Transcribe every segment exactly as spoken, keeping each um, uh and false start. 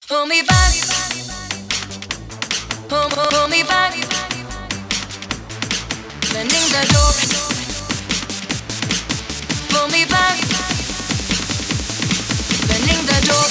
Pull me back, pull, pull, pull me back. Bending the door. Pull me back, bending the door.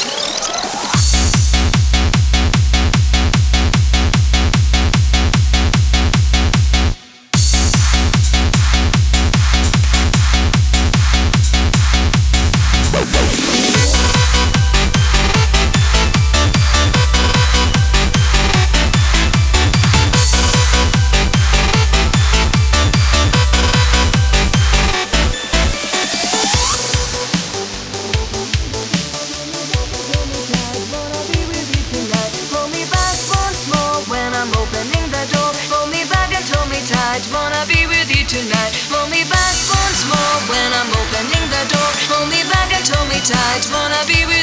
Wanna be with you tonight. Pull me back once more when I'm opening the door. Pull me back and hold me tight. Wanna be with